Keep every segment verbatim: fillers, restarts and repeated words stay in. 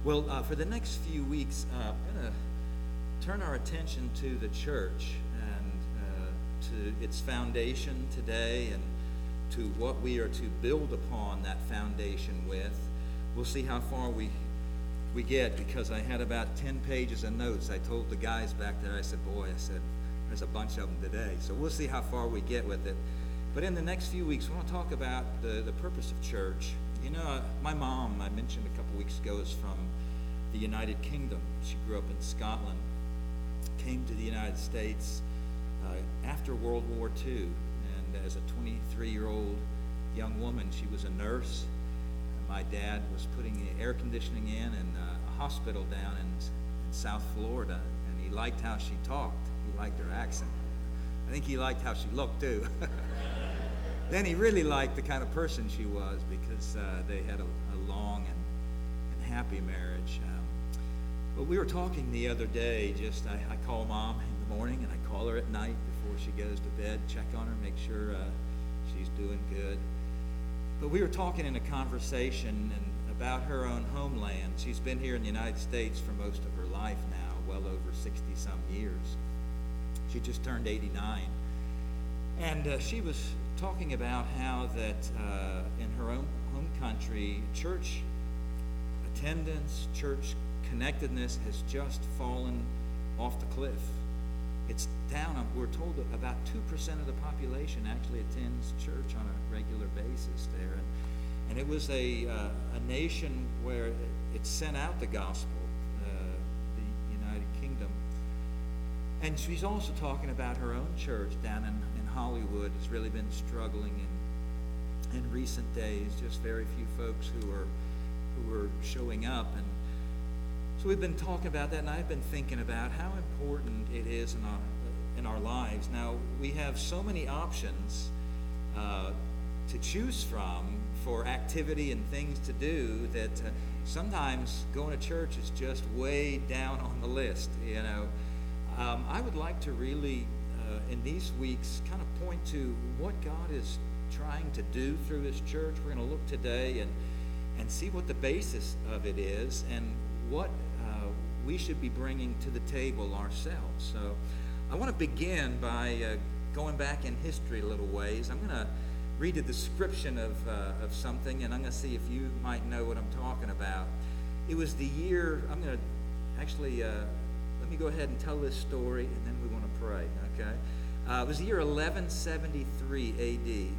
Well, uh, for the next few weeks, uh, I'm going to turn our attention to the church and uh, to its foundation today and to what we are to build upon that foundation with. We'll see how far we we get, because I had about ten pages of notes. I told the guys back there, I said, boy, I said, there's a bunch of them today. So we'll see how far we get with it. But in the next few weeks, we want to talk about the, the purpose of church. You know, my mom, I mentioned a couple weeks ago, is from the United Kingdom. She grew up in Scotland, came to the United States uh, after World War Two. And as a twenty-three-year-old young woman, she was a nurse. My dad was putting air conditioning in in uh, a hospital down in, in South Florida, and he liked how she talked. He liked her accent. I think he liked how she looked, too. Then he really liked the kind of person she was, because uh, they had a, a long and, and happy marriage. Um, but we were talking the other day, just I, I call Mom in the morning, and I call her at night before she goes to bed, check on her, make sure uh, she's doing good. But we were talking in a conversation and about her own homeland. She's been here in the United States for most of her life now, well over sixty-some years. She just turned eighty-nine. And uh, she was talking about how that uh, in her own home country, church attendance, church connectedness has just fallen off the cliff. It's down. We're told that about two percent of the population actually attends church on a regular basis there. And, and it was a, uh, a nation where it sent out the gospel, uh, the United Kingdom. And she's also talking about her own church down in, in Hollywood has really been struggling in, in recent days. Just very few folks who are, who are showing up. And so we've been talking about that, and I've been thinking about how important it is in our in our lives. Now, we have so many options uh, to choose from for activity and things to do that uh, sometimes going to church is just way down on the list. You know, um, I would like to really, uh, in these weeks, kind of point to what God is trying to do through His church. We're going to look today and and see what the basis of it is and what uh, we should be bringing to the table ourselves. So I want to begin by uh, going back in history a little ways. I'm going to read a description of, uh, of something, and I'm going to see if you might know what I'm talking about. It was the year, I'm going to actually, uh, let me go ahead and tell this story, and then we want to pray, okay? Uh, it was the year eleven seventy-three A D.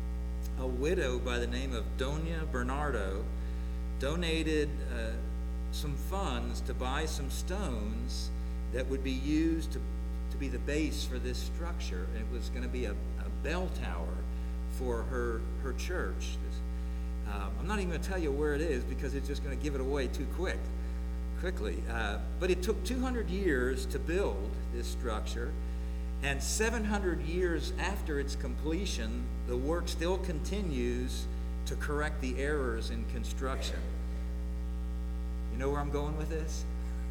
A widow by the name of Dona Bernardo donated uh, some funds to buy some stones that would be used to, to be the base for this structure. It was going to be a, a bell tower for her, her church. Um, I'm not even going to tell you where it is, because it's just going to give it away too quick, quickly. Uh, but it took two hundred years to build this structure, and seven hundred years after its completion, the work still continues to correct the errors in construction. You know where I'm going with this?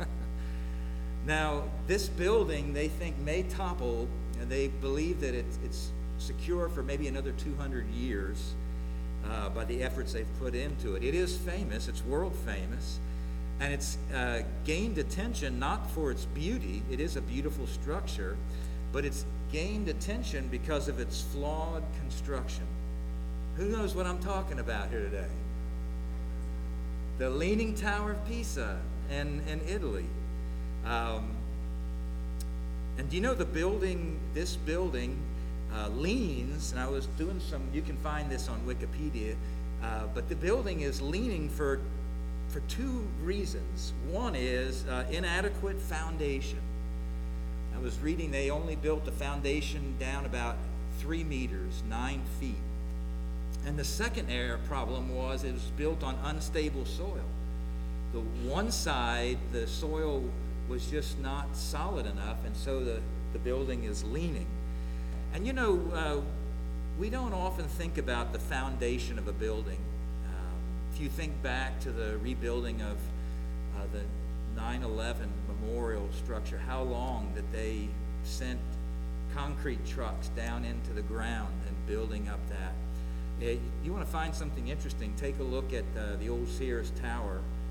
Now, this building, they think, may topple, and they believe that it's, it's secure for maybe another two hundred years uh, by the efforts they've put into it. It is famous. It's world famous. And it's uh, gained attention not for its beauty. It is a beautiful structure, but it's gained attention because of its flawed construction. Who knows what I'm talking about here today? The Leaning Tower of Pisa in, in Italy. Um, and do you know the building, this building uh, leans, and I was doing some, you can find this on Wikipedia, uh, but the building is leaning for, for two reasons. One is uh, inadequate foundation. I was reading they only built the foundation down about three meters, nine feet. And the second error problem was it was built on unstable soil. The one side, the soil was just not solid enough, and so the, the building is leaning. And you know, uh, we don't often think about the foundation of a building. Um, if you think back to the rebuilding of uh, the nine eleven memorial structure, how long that they sent concrete trucks down into the ground and building up that. Uh, you want to find something interesting, take a look at uh, the old Sears Tower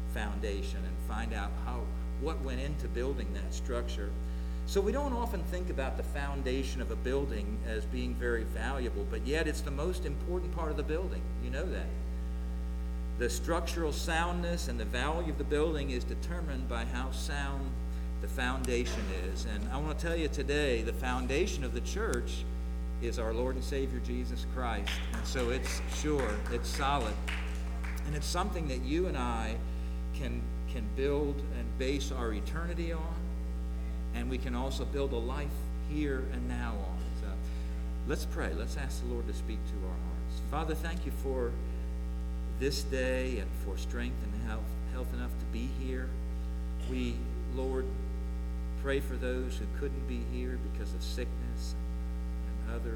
foundation and find out how what went into building that structure. So we don't often think about the foundation of a building as being very valuable, but yet it's the most important part of the building. You know that. The structural soundness and the value of the building is determined by how sound the foundation is. And I want to tell you today, the foundation of the church is our Lord and Savior Jesus Christ. And so it's sure, it's solid, and it's something that you and I can can build and base our eternity on, and we can also build a life here and now on. So let's pray. Let's ask the Lord to speak to our hearts. Father, thank you for this day and for strength and health, health enough to be here. We, Lord, pray for those who couldn't be here because of sickness and other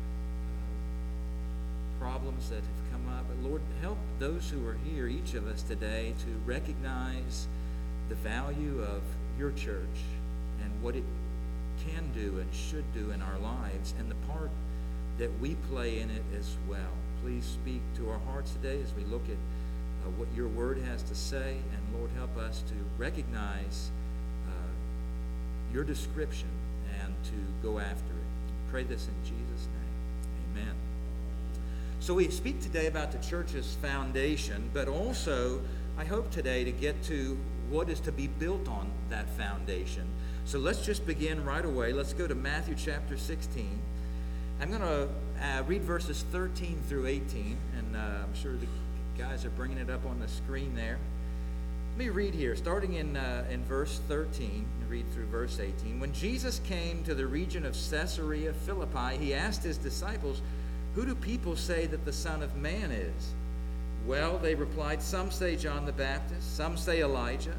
uh, problems that have come up. But Lord, help those who are here, each of us today, to recognize the value of your church and what it can do and should do in our lives, and the part that we play in it as well. Please speak to our hearts today as we look at uh, what your word has to say, and Lord, help us to recognize uh, your description and to go after it. Pray this in Jesus' name. Amen. So we speak today about the church's foundation, but also I hope today to get to what is to be built on that foundation. So let's just begin right away. Let's go to Matthew chapter sixteen. I'm going to uh, read verses thirteen through eighteen, and uh, I'm sure the guys are bringing it up on the screen there. Let me read here, starting in, uh, in verse thirteen, and read through verse eighteen. When Jesus came to the region of Caesarea Philippi, he asked his disciples, "Who do people say that the Son of Man is?" "Well," they replied, "some say John the Baptist, some say Elijah,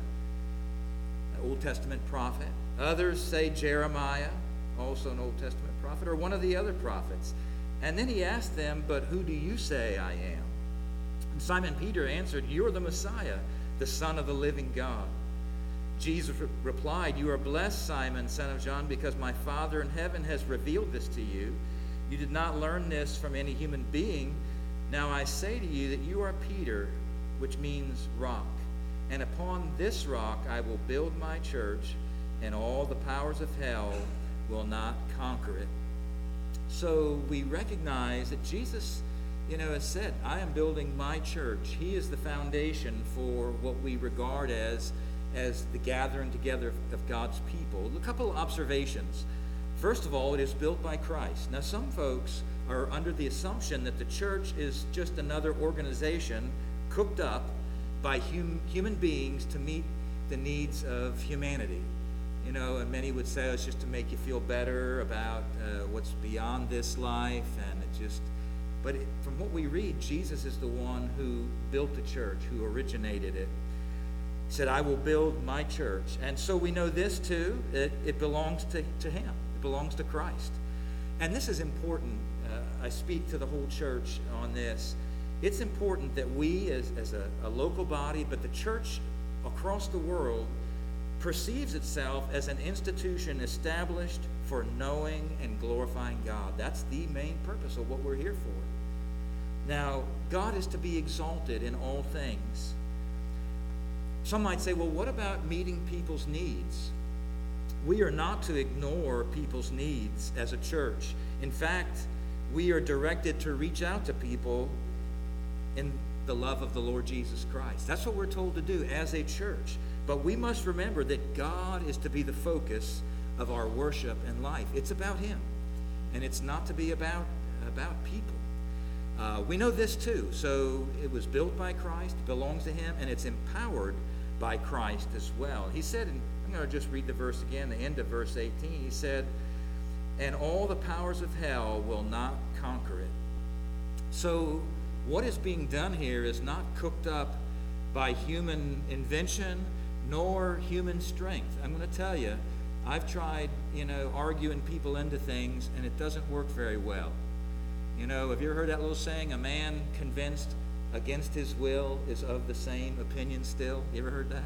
an Old Testament prophet. Others say Jeremiah, also an Old Testament prophet, or one of the other prophets." And then he asked them, "But who do you say I am?" And Simon Peter answered, "You're the Messiah, the Son of the living God." Jesus re- replied, "You are blessed, Simon, son of John, because my Father in heaven has revealed this to you. You did not learn this from any human being. Now I say to you that you are Peter, which means rock. And upon this rock I will build my church, and all the powers of hell will not conquer it." So we recognize that Jesus, you know, has said, "I am building my church." He is the foundation for what we regard as, as the gathering together of God's people. A couple of observations. First of all, it is built by Christ. Now, some folks are under the assumption that the church is just another organization cooked up by hum, human beings to meet the needs of humanity. You know, and many would say, oh, it's just to make you feel better about uh, what's beyond this life, and it just, but it, from what we read, Jesus is the one who built the church, who originated it. He said, "I will build my church." And so we know this too, it, it belongs to, to him. It belongs to Christ. And this is important. Uh, I speak to the whole church on this. It's important that we as, as a, a local body, but the church across the world, perceives itself as an institution established for knowing and glorifying God. That's the main purpose of what we're here for. Now, God is to be exalted in all things. Some might say, well, what about meeting people's needs? We are not to ignore people's needs as a church. In fact, we are directed to reach out to people in the love of the Lord Jesus Christ. That's what we're told to do as a church. But we must remember that God is to be the focus of our worship and life. It's about him, and it's not to be about, about people. Uh, we know this too. So it was built by Christ, it belongs to him, and it's empowered by Christ as well. He said, and I'm going to just read the verse again, the end of verse eighteen. He said, "And all the powers of hell will not conquer it." So what is being done here is not cooked up by human invention nor human strength. I'm going to tell you, I've tried, you know, arguing people into things, and it doesn't work very well. You know, have you ever heard that little saying, a man convinced against his will is of the same opinion still? You ever heard that?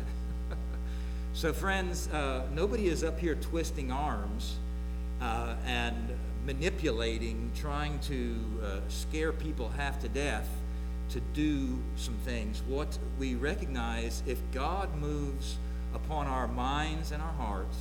So friends, uh, nobody is up here twisting arms uh, and manipulating, trying to uh, scare people half to death to do some things. What we recognize, if God moves upon our minds and our hearts,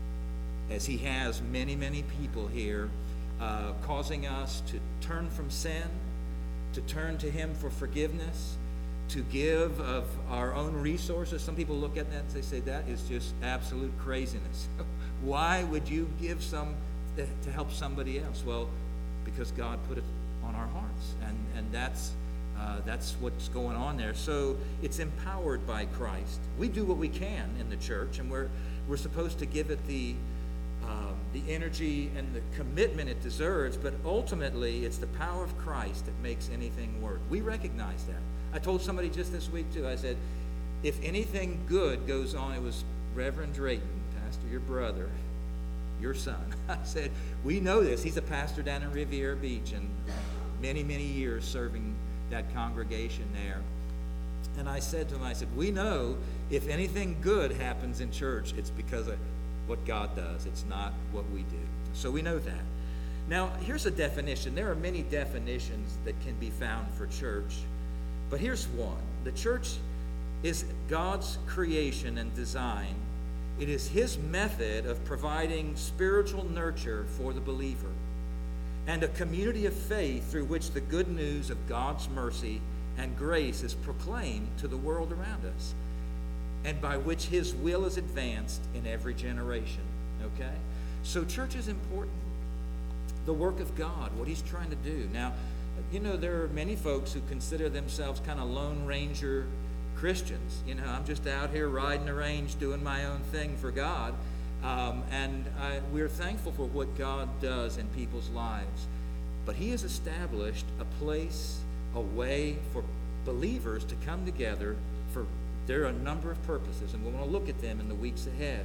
as he has many, many people here, uh, causing us to turn from sin, to turn to him for forgiveness, to give of our own resources. Some people look at that and they say, that is just absolute craziness. Why would you give some to help somebody else? Well, because God put it on our hearts, and, and that's uh, that's what's going on there. So it's empowered by Christ. We do what we can in the church, and we're we're supposed to give it the um, the energy and the commitment it deserves, but ultimately it's the power of Christ that makes anything work. We recognize that. I told somebody just this week too, I said, if anything good goes on, it was Reverend Drayton, Pastor, your brother, your son. I said, we know this. He's a pastor down in Riviera Beach, and many, many years serving that congregation there. And I said to him, I said, we know if anything good happens in church, it's because of what God does. It's not what we do. So we know that. Now, here's a definition. There are many definitions that can be found for church, but here's one. The church is God's creation and design. It is his method of providing spiritual nurture for the believer, and a community of faith through which the good news of God's mercy and grace is proclaimed to the world around us, and by which his will is advanced in every generation. Okay? So church is important. The work of God, what he's trying to do. Now, you know, there are many folks who consider themselves kind of Lone Ranger Christians. You know, I'm just out here riding the range doing my own thing for God. Um, and I, we're thankful for what God does in people's lives. But he has established a place, a way for believers to come together for, there are a number of purposes, and we want to look at them in the weeks ahead.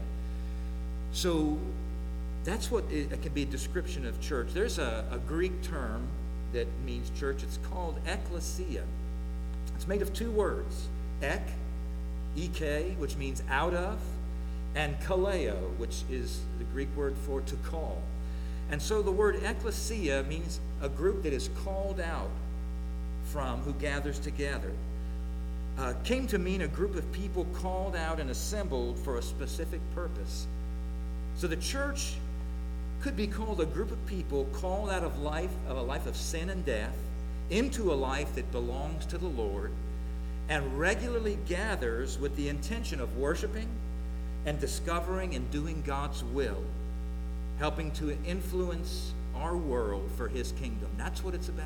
So that's what it, it can be a description of church. There's a, a Greek term that means church. It's called ecclesia. It's made of two words, ek, ek, which means out of, and kaleo, which is the Greek word for to call. And so the word ecclesia means a group that is called out from, who gathers together. Uh, came to mean a group of people called out and assembled for a specific purpose. So the church could be called a group of people called out of life, of a life of sin and death, into a life that belongs to the Lord, and regularly gathers with the intention of worshiping and discovering and doing God's will, helping to influence our world for his kingdom. That's what it's about.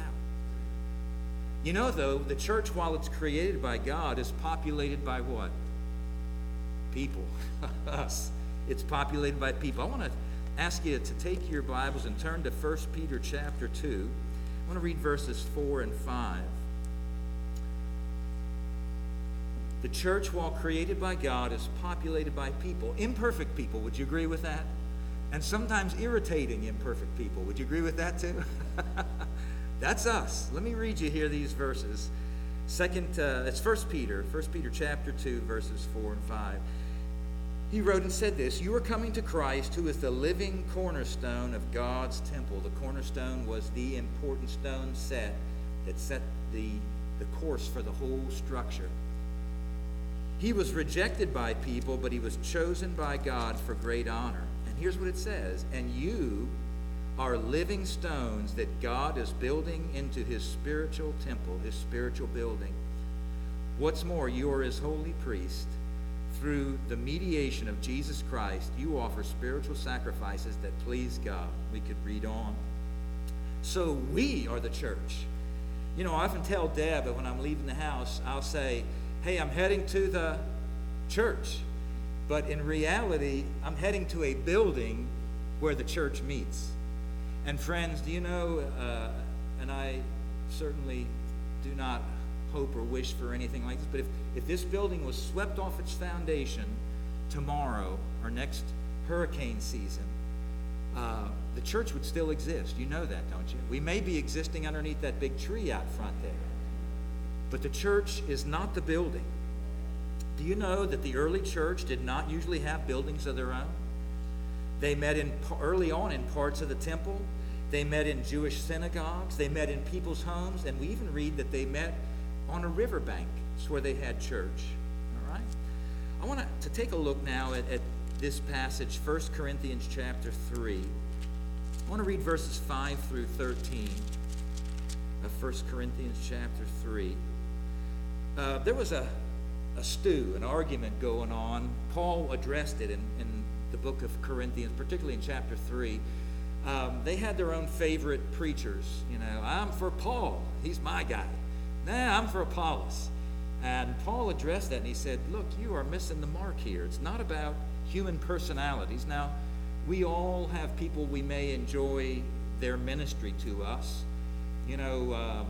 You know, though, the church, while it's created by God, is populated by what? People. Us. It's populated by people. I want to ask you to take your Bibles and turn to First Peter chapter two. I want to read verses four and five. The church, while created by God, is populated by people. Imperfect people. Would you agree with that? And sometimes irritating imperfect people. Would you agree with that too? That's us. Let me read you here these verses. Second, uh, it's First Peter, First Peter chapter two, verses four and five. He wrote and said this: "You are coming to Christ, who is the living cornerstone of God's temple." The cornerstone was the important stone set that set the, the course for the whole structure. He was rejected by people, but he was chosen by God for great honor. And here's what it says: "And you are living stones that God is building into his spiritual temple," his spiritual building. "What's more, you are his holy priest. Through the mediation of Jesus Christ, you offer spiritual sacrifices that please God." We could read on. So we are the church. You know, I often tell Deb that when I'm leaving the house, I'll say, "Hey, I'm heading to the church." But in reality, I'm heading to a building where the church meets. And friends, do you know, uh, and I certainly do not hope or wish for anything like this, but if, if this building was swept off its foundation tomorrow or next hurricane season, uh, the church would still exist. You know that, don't you? We may be existing underneath that big tree out front there, but the church is not the building. Do you know that the early church did not usually have buildings of their own? They met in early on in parts of the temple. They met in Jewish synagogues. They met in people's homes. And we even read that they met on a riverbank. It's where they had church. All right? I want to take a look now at, at this passage, First Corinthians chapter three. I want to read verses five through thirteen of First Corinthians chapter three. Uh, there was a, a stew, an argument going on. Paul addressed it in, in the book of Corinthians, particularly in chapter three. Um, they had their own favorite preachers. You know, I'm for Paul. He's my guy. Nah, I'm for Apollos. And Paul addressed that, and he said, look, you are missing the mark here. It's not about human personalities. Now, we all have people we may enjoy their ministry to us. You know, um,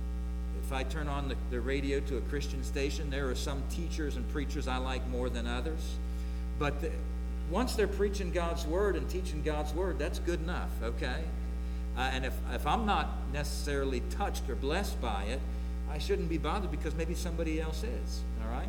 if I turn on the, the radio to a Christian station, there are some teachers and preachers I like more than others. But the, once they're preaching God's word and teaching God's word, that's good enough, okay? Uh, and if, if I'm not necessarily touched or blessed by it, I shouldn't be bothered because maybe somebody else is, all right?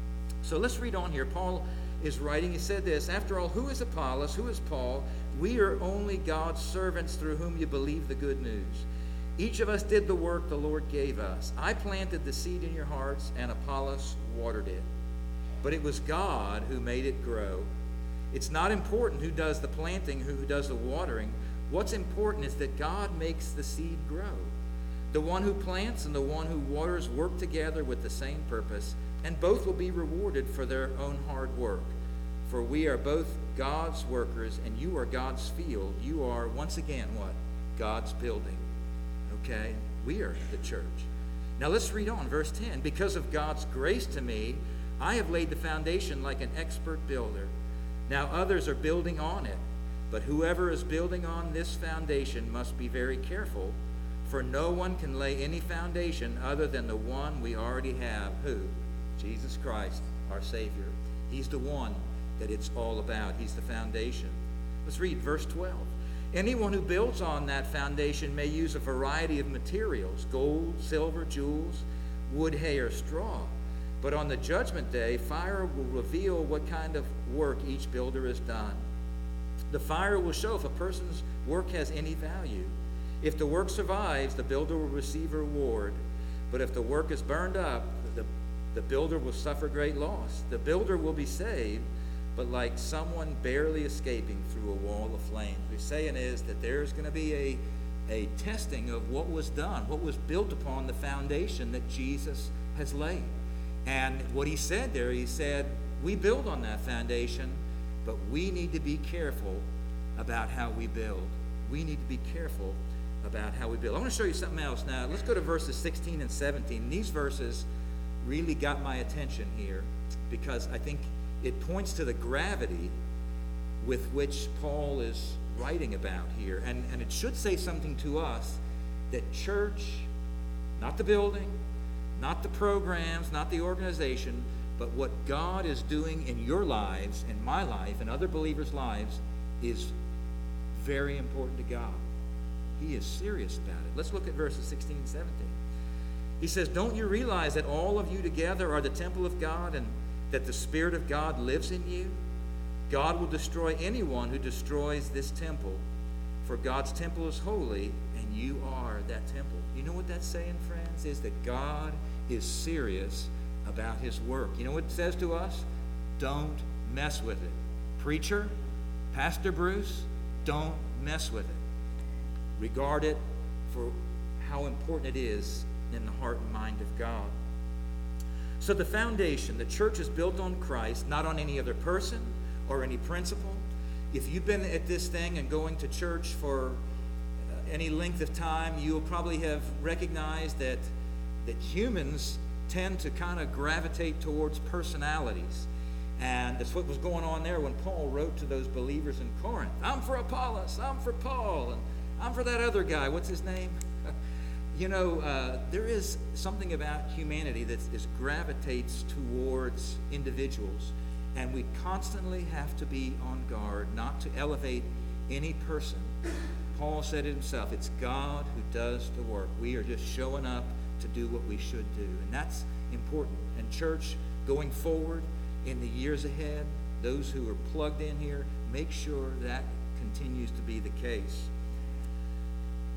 So let's read on here. Paul is writing. He said this, after all, who is Apollos? Who is Paul? We are only God's servants through whom you believe the good news. Each of us did the work the Lord gave us. I planted the seed in your hearts, and Apollos watered it. But it was God who made it grow. It's not important who does the planting, who does the watering. What's important is that God makes the seed grow. The one who plants and the one who waters work together with the same purpose, and both will be rewarded for their own hard work. For we are both God's workers, and you are God's field. You are, once again, what? God's building. Okay? We are the church. Now let's read on, verse ten. Because of God's grace to me, I have laid the foundation like an expert builder. Now others are building on it. But whoever is building on this foundation must be very careful, for no one can lay any foundation other than the one we already have. Who? Jesus Christ, our Savior. He's the one that it's all about. He's the foundation. Let's read verse twelve. Anyone who builds on that foundation may use a variety of materials, gold, silver, jewels, wood, hay, or straw. But on the judgment day, fire will reveal what kind of work each builder has done. The fire will show if a person's work has any value. If the work survives, the builder will receive a reward. But if the work is burned up, the, the builder will suffer great loss. The builder will be saved, but like someone barely escaping through a wall of flames. What he's saying is that there's going to be a, a testing of what was done, what was built upon the foundation that Jesus has laid. And what he said there, he said, we build on that foundation, but we need to be careful about how we build. We need to be careful about how we build. I want to show you something else now. Let's go to verses sixteen and seventeen. These verses really got my attention here because I think it points to the gravity with which Paul is writing about here. And, and it should say something to us that church, not the building, not the programs, not the organization, but what God is doing in your lives, in my life, and other believers' lives is very important to God. He is serious about it. Let's look at verses sixteen and seventeen. He says, don't you realize that all of you together are the temple of God and that the Spirit of God lives in you? God will destroy anyone who destroys this temple, for God's temple is holy and you are that temple. You know what that's saying, friends? Is that God is serious about his work. You know what it says to us? Don't mess with it. Preacher, Pastor Bruce, don't mess with it. Regard it for how important it is in the heart and mind of God. So the foundation, the church is built on Christ, not on any other person or any principle. If you've been at this thing and going to church for any length of time, you'll probably have recognized that that humans tend to kind of gravitate towards personalities. And that's what was going on there when Paul wrote to those believers in Corinth. I'm for Apollos, I'm for Paul, and I'm for that other guy. What's his name? You know, uh, there is something about humanity that is gravitates towards individuals. And we constantly have to be on guard not to elevate any person. Paul said it himself, it's God who does the work. We are just showing up to do what we should do. And that's important. And church, going forward in the years ahead, those who are plugged in here, make sure that continues to be the case.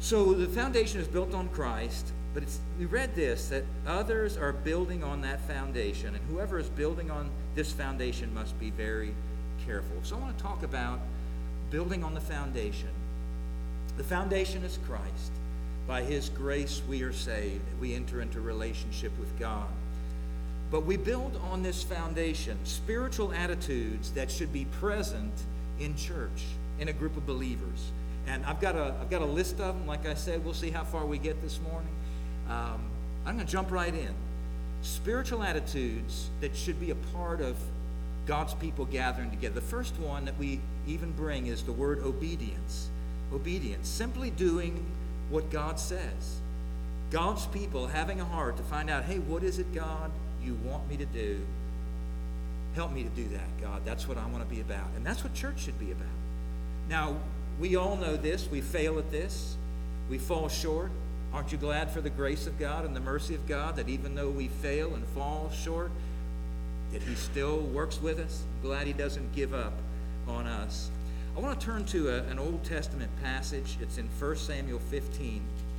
So the foundation is built on Christ, but it's, we read this, that others are building on that foundation, and whoever is building on this foundation must be very careful. So I want to talk about building on the foundation. The foundation is Christ. By his grace we are saved. We enter into relationship with God. But we build on this foundation spiritual attitudes that should be present in church, in a group of believers. And I've got a, I've got a list of them. Like I said, we'll see how far we get this morning. Um, I'm going to jump right in. Spiritual attitudes that should be a part of God's people gathering together. The first one that we even bring is the word obedience. Obedience, simply doing what God says. God's people having a heart to find out, hey, what is it, God, you want me to do? Help me to do that, God. That's what I want to be about. And that's what church should be about. Now, we all know this. We fail at this. We fall short. Aren't you glad for the grace of God and the mercy of God that even though we fail and fall short, that he still works with us? I'm glad he doesn't give up on us. I want to turn to a, an Old Testament passage. It's in First Samuel fifteen.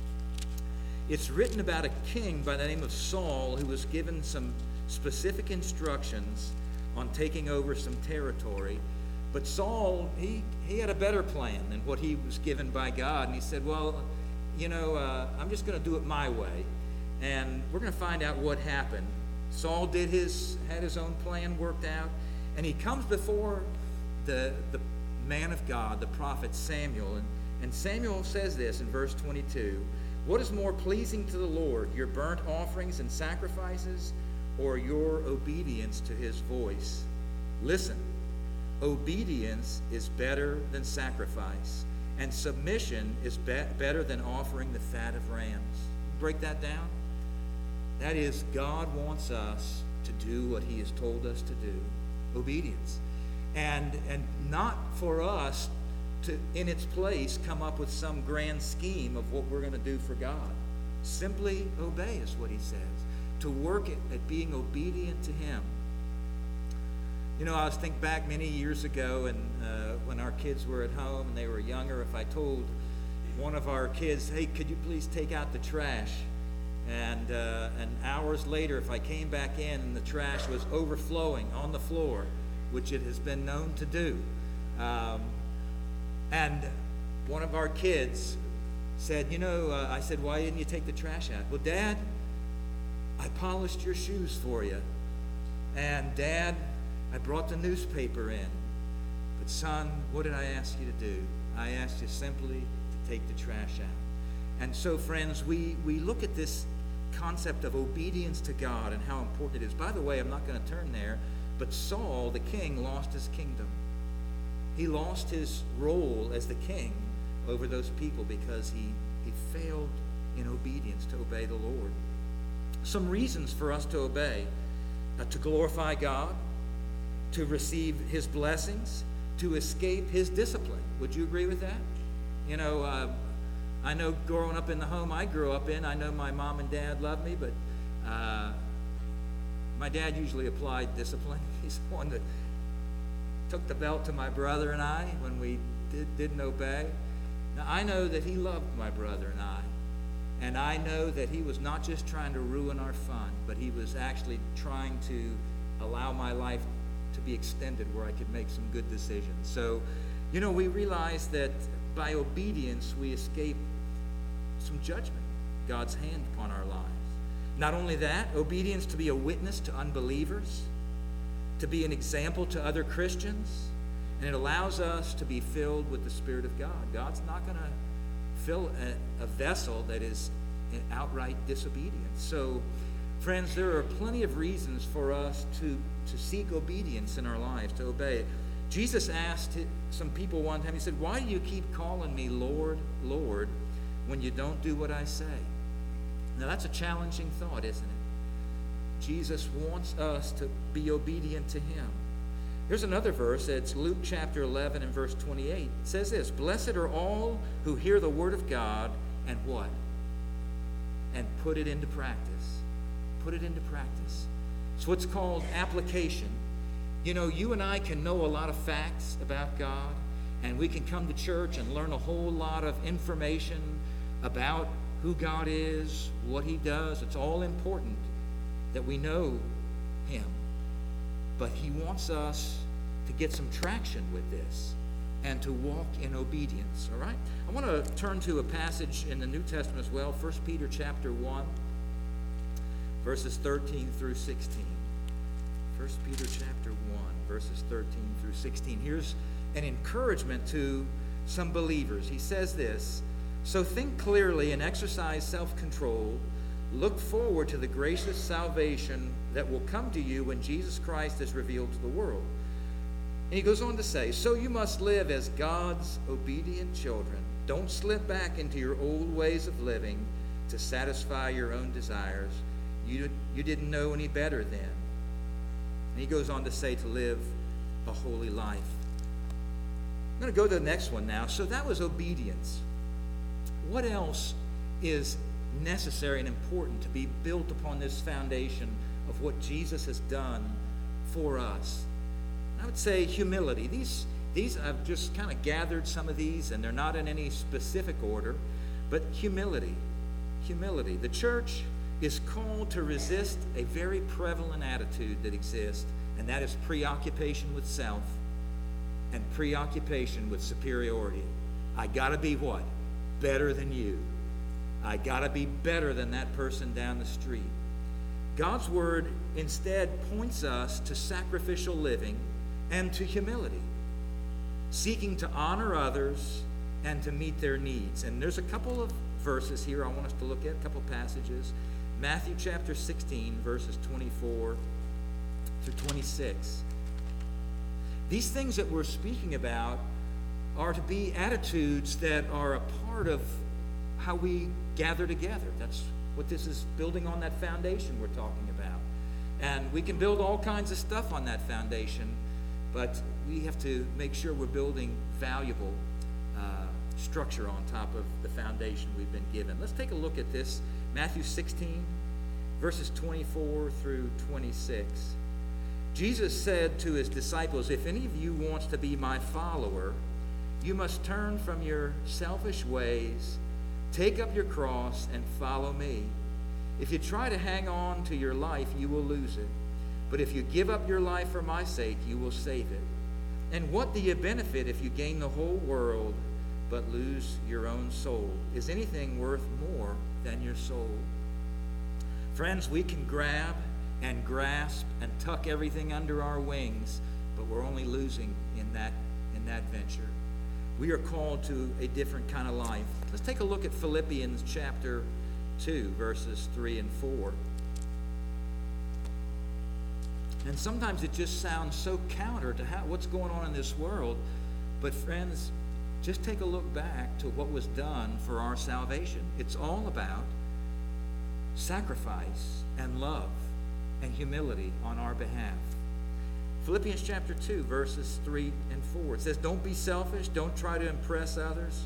It's written about a king by the name of Saul who was given some specific instructions on taking over some territory. But Saul, he, he had a better plan than what he was given by God. And he said, well, you know, uh, I'm just going to do it my way. And we're going to find out what happened. Saul did his, had his own plan worked out. And he comes before the, the man of God, the prophet Samuel. And, and Samuel says this in verse twenty-two. What is more pleasing to the Lord, your burnt offerings and sacrifices, or your obedience to his voice? Listen. Obedience is better than sacrifice, and submission is be- better than offering the fat of rams. Break that down. That is, God wants us to do what he has told us to do. Obedience. And, and not for us to, in its place, come up with some grand scheme of what we're going to do for God. Simply obey is what he says. To work at, at being obedient to him. You know, I was thinking back many years ago, and uh, when our kids were at home and they were younger, if I told one of our kids, hey, could you please take out the trash? And, uh, and hours later, if I came back in and the trash was overflowing on the floor, which it has been known to do, um, and one of our kids said, you know, uh, I said, why didn't you take the trash out? Well, Dad, I polished your shoes for you. And Dad, I brought the newspaper in. But son, what did I ask you to do? I asked you simply to take the trash out. And so, friends, we, we look at this concept of obedience to God and how important it is. By the way, I'm not going to turn there, but Saul, the king, lost his kingdom. He lost his role as the king over those people because he, he failed in obedience to obey the Lord. Some reasons for us to obey: uh, to glorify God, to receive his blessings, to escape his discipline. Would you agree with that? You know, uh, I know growing up in the home I grew up in, I know my mom and dad loved me, but uh, my dad usually applied discipline. He's the one that took the belt to my brother and I when we did, didn't obey. Now, I know that he loved my brother and I, and I know that he was not just trying to ruin our fun, but he was actually trying to allow my life to be extended where I could make some good decisions. So, you know, we realize that by obedience we escape some judgment, God's hand upon our lives. Not only that, obedience to be a witness to unbelievers, to be an example to other Christians, and it allows us to be filled with the Spirit of God. God's not going to fill a, a vessel that is in outright disobedience. So, friends, there are plenty of reasons for us to, to seek obedience in our lives, to obey it. Jesus asked some people one time, he said, why do you keep calling me Lord, Lord, when you don't do what I say? Now, that's a challenging thought, isn't it? Jesus wants us to be obedient to him. Here's another verse. It's Luke chapter eleven and verse twenty-eight. It says this: blessed are all who hear the word of God and what? And put it into practice. Put it into practice. It's what's called application. You know, you and I can know a lot of facts about God, and we can come to church and learn a whole lot of information about who God is, what he does. It's all important that we know him. But he wants us to get some traction with this and to walk in obedience, all right? I want to turn to a passage in the New Testament as well, First Peter chapter one, verses thirteen through sixteen. First Peter chapter one, verses thirteen through sixteen. Here's an encouragement to some believers. He says this, "So think clearly and exercise self-control. Look forward to the gracious salvation that will come to you when Jesus Christ is revealed to the world." And he goes on to say, "So you must live as God's obedient children. Don't slip back into your old ways of living to satisfy your own desires. You, you didn't know any better then." And he goes on to say to live a holy life. I'm going to go to the next one now. So that was obedience. What else is necessary and important to be built upon this foundation of what Jesus has done for us? I would say humility. These, these I've just kind of gathered some of these, and they're not in any specific order, but humility. Humility. The church is called to resist a very prevalent attitude that exists, and that is preoccupation with self and preoccupation with superiority. I got to be what? Better than you. I got to be better than that person down the street. God's word instead points us to sacrificial living and to humility, seeking to honor others and to meet their needs. And there's a couple of verses here I want us to look at, a couple passages. Matthew chapter sixteen, verses twenty-four through twenty-six. These things that we're speaking about are to be attitudes that are a part of how we gather together. That's what this is, building on that foundation we're talking about. And we can build all kinds of stuff on that foundation, but we have to make sure we're building valuable uh, structure on top of the foundation we've been given. Let's take a look at this. Matthew sixteen, verses twenty-four through twenty-six. Jesus said to his disciples, "If any of you wants to be my follower, you must turn from your selfish ways, take up your cross, and follow me. If you try to hang on to your life, you will lose it. But if you give up your life for my sake, you will save it. And what do you benefit if you gain the whole world but lose your own soul? Is anything worth more than your soul?" Friends, we can grab and grasp and tuck everything under our wings, but we're only losing in that in that venture. We are called to a different kind of life. Let's take a look at Philippians chapter two, verses three and four. And sometimes it just sounds so counter to how, what's going on in this world. But friends, just take a look back to what was done for our salvation. It's all about sacrifice and love and humility on our behalf. Philippians chapter two, verses three and four. It says, "Don't be selfish. Don't try to impress others.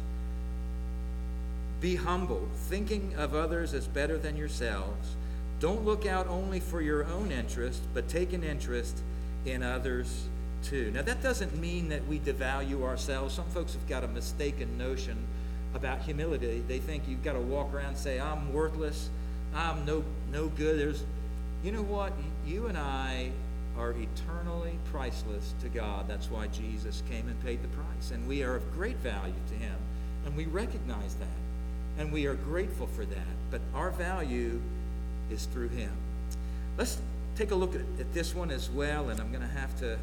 Be humble, thinking of others as better than yourselves. Don't look out only for your own interest, but take an interest in others too." Now, that doesn't mean that we devalue ourselves. Some folks have got a mistaken notion about humility. They think you've got to walk around and say, "I'm worthless. I'm no no good." There's, you know what? You and I are eternally priceless to God. That's why Jesus came and paid the price. And we are of great value to him. And we recognize that. And we are grateful for that. But our value is through him. Let's take a look at, at this one as well. And I'm going to have to,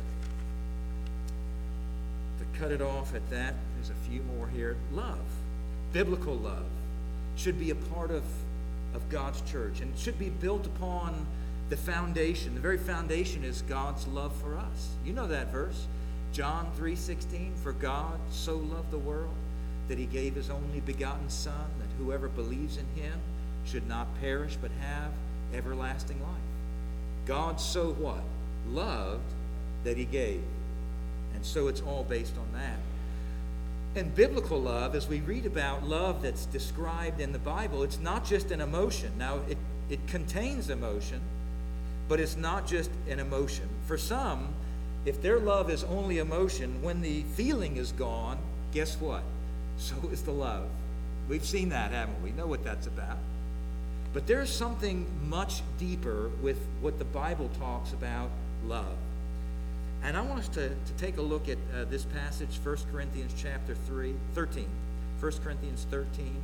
to cut it off at that. There's a few more here. Love. Biblical love should be a part of, of God's church. And it should be built upon the foundation. The very foundation is God's love for us. You know that verse, John three sixteen. "For God so loved the world that he gave his only begotten Son, that whoever believes in him should not perish but have everlasting life." God so what? Loved that he gave. And so it's all based on that. And biblical love, as we read about love that's described in the Bible, it's not just an emotion. Now, it, it contains emotion, but it's not just an emotion. For some, if their love is only emotion, when the feeling is gone, guess what? So is the love. We've seen that, haven't we? We know what that's about. But there's something much deeper with what the Bible talks about love. And I want us to, to take a look at uh, this passage, First Corinthians chapter three, thirteen. First Corinthians thirteen.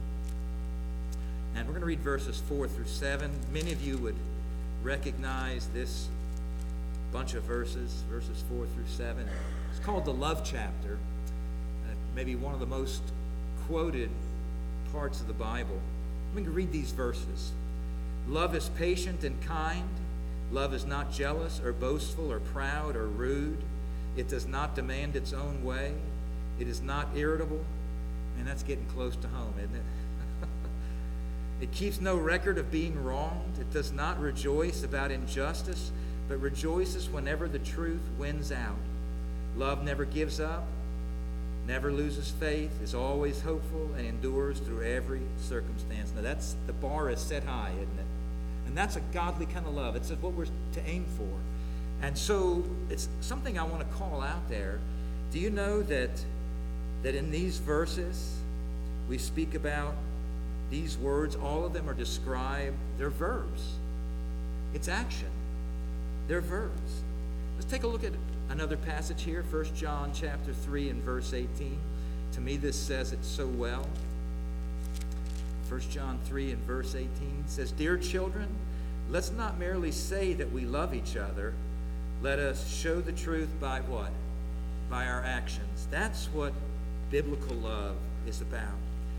And we're going to read verses four through seven. Many of you would recognize this bunch of verses, verses four through seven. It's called the love chapter. Uh, maybe one of the most quoted parts of the Bible. I'm going to read these verses. Love is patient and kind. Love is not jealous or boastful or proud or rude. It does not demand its own way. It is not irritable. And that's getting close to home, isn't it? It keeps no record of being wronged. It does not rejoice about injustice, but rejoices whenever the truth wins out. Love never gives up, never loses faith, is always hopeful, and endures through every circumstance. Now that's, the bar is set high, isn't it? And that's a godly kind of love. It's what we're to aim for. And so it's something I want to call out there. Do you know that, that in these verses we speak about these words, all of them are described, they're verbs. It's action. They're verbs. Let's take a look at another passage here, First John chapter three and verse eighteen. To me, this says it so well. First John three and verse eighteen says, "Dear children, let's not merely say that we love each other. Let us show the truth by what? By our actions." That's what biblical love is about.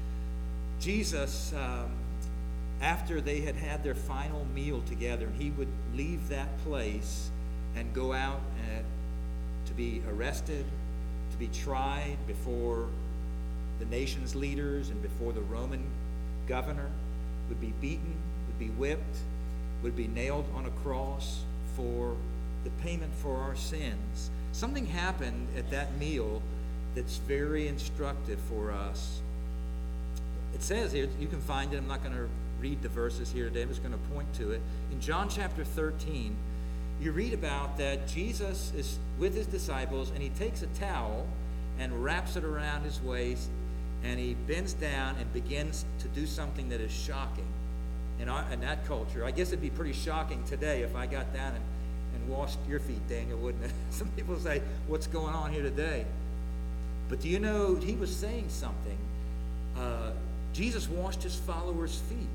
Jesus, um, after they had had their final meal together, he would leave that place and go out and to be arrested, to be tried before the nation's leaders and before the Roman governor, would be beaten, would be whipped, would be nailed on a cross for the payment for our sins. Something happened at that meal that's very instructive for us. It says here, you can find it, I'm not going to read the verses here today, I'm just going to point to it. In John chapter thirteen, you read about that Jesus is with his disciples, and he takes a towel and wraps it around his waist, and he bends down and begins to do something that is shocking in, our, in that culture. I guess it'd be pretty shocking today if I got down and, and washed your feet, Daniel, wouldn't it? Some people say, what's going on here today? But do you know, he was saying something. Uh, Jesus washed his followers' feet.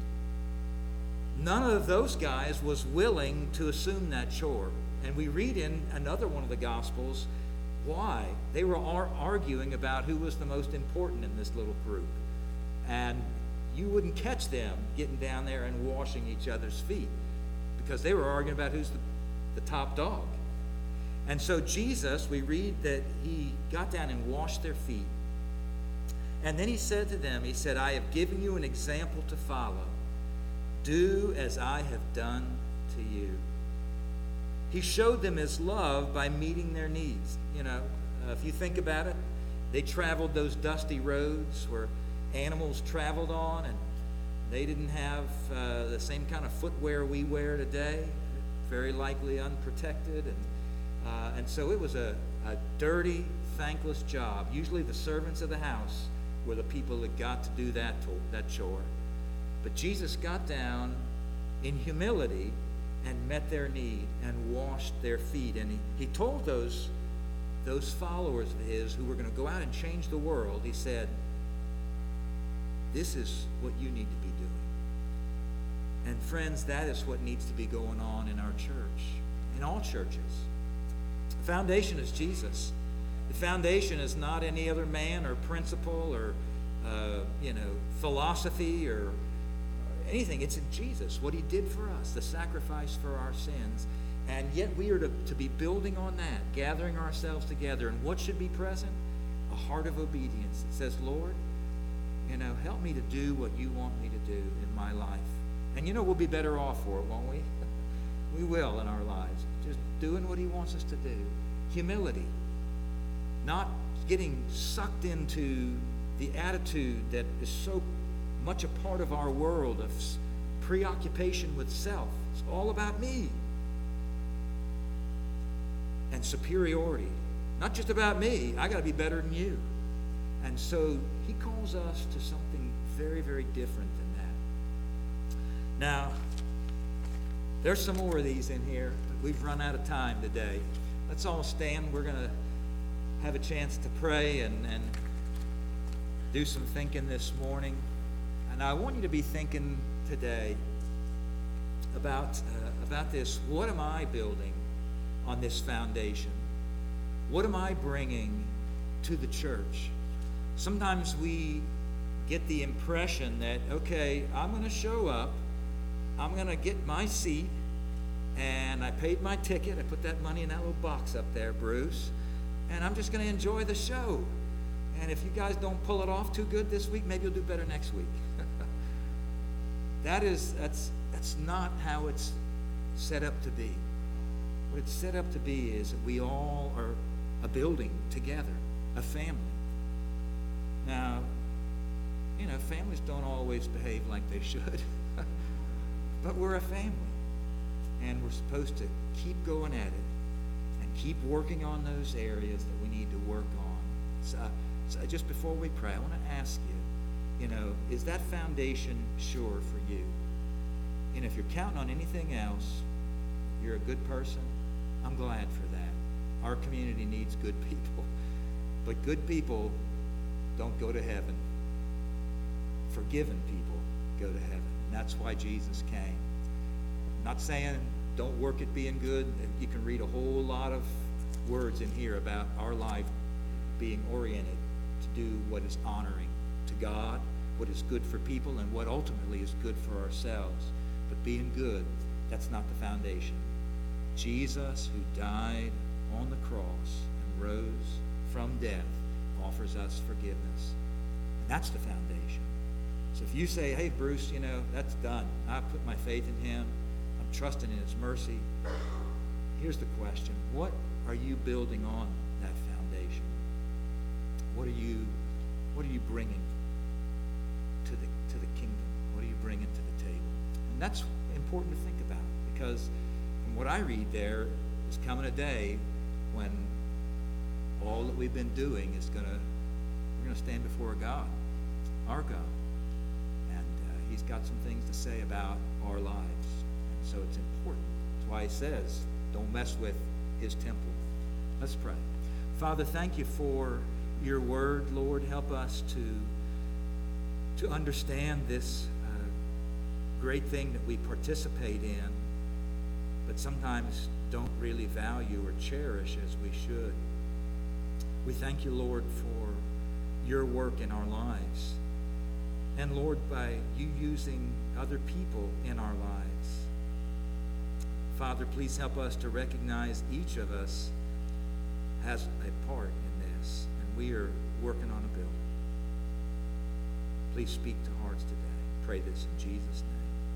None of those guys was willing to assume that chore. And we read in another one of the Gospels why. They were arguing about who was the most important in this little group. And you wouldn't catch them getting down there and washing each other's feet because they were arguing about who's the, the top dog. And so Jesus, we read that he got down and washed their feet. And then he said to them, he said, "I have given you an example to follow. Do as I have done to you." He showed them his love by meeting their needs. You know, uh, if you think about it, they traveled those dusty roads where animals traveled on, and they didn't have uh, the same kind of footwear we wear today, very likely unprotected. And, uh, and so it was a, a dirty, thankless job. Usually the servants of the house were the people that got to do that, to, that chore. But Jesus got down in humility and met their need and washed their feet. And he, he told those, those followers of his who were going to go out and change the world, he said, this is what you need to be doing. And friends, that is what needs to be going on in our church, in all churches. The foundation is Jesus. The foundation is not any other man or principle or, uh, you know, philosophy or anything. It's in Jesus, what he did for us, the sacrifice for our sins. And yet we are to, to be building on that, gathering ourselves together. And what should be present? A heart of obedience that says, Lord, you know, help me to do what you want me to do in my life. And you know, we'll be better off for it, won't we? We will in our lives. Just doing what he wants us to do. Humility. Not getting sucked into the attitude that is so much a part of our world of preoccupation with self. It's all about me. And superiority. Not just about me. I got to be better than you. And so he calls us to something very, very different than that. Now, there's some more of these in here, but we've run out of time today. Let's all stand. We're going to have a chance to pray and, and do some thinking this morning. And I want you to be thinking today about, uh, about this. What am I building on this foundation? What am I bringing to the church? Sometimes we get the impression that, okay, I'm going to show up, I'm going to get my seat, and I paid my ticket. I put that money in that little box up there, Bruce, and I'm just going to enjoy the show. And if you guys don't pull it off too good this week, maybe you'll do better next week. that is, that's, that's not how it's set up to be. What it's set up to be is that we all are a building together, a family. Now, you know, families don't always behave like they should, but we're a family, and we're supposed to keep going at it and keep working on those areas that we need to work on. So, so just before we pray, I want to ask you, you know, is that foundation sure for you? And if you're counting on anything else, you're a good person, I'm glad for that. Our community needs good people, but good people don't go to heaven. Forgiven people go to heaven. And that's why Jesus came. I'm not saying don't work at being good. You can read a whole lot of words in here about our life being oriented to do what is honoring to God, what is good for people, and what ultimately is good for ourselves. But being good, that's not the foundation. Jesus, who died on the cross and rose from death, offers us forgiveness. And that's the foundation. So if you say, hey, Bruce, you know, that's done. I put my faith in him. I'm trusting in his mercy. Here's the question. What are you building on that foundation? What are you, what are you bringing to the, to the kingdom? What are you bringing to the table? And that's important to think about, because from what I read there, is coming a day when all that we've been doing is going to, we're going to stand before God, our God. And uh, he's got some things to say about our lives. And so it's important. That's why he says, don't mess with his temple. Let's pray. Father, thank you for your word, Lord. Help us to, to understand this uh, great thing that we participate in, but sometimes don't really value or cherish as we should. We thank you, Lord, for your work in our lives. And Lord, by you using other people in our lives. Father, please help us to recognize each of us has a part in this, and we are working on a building. Please speak to hearts today. Pray this in Jesus' name.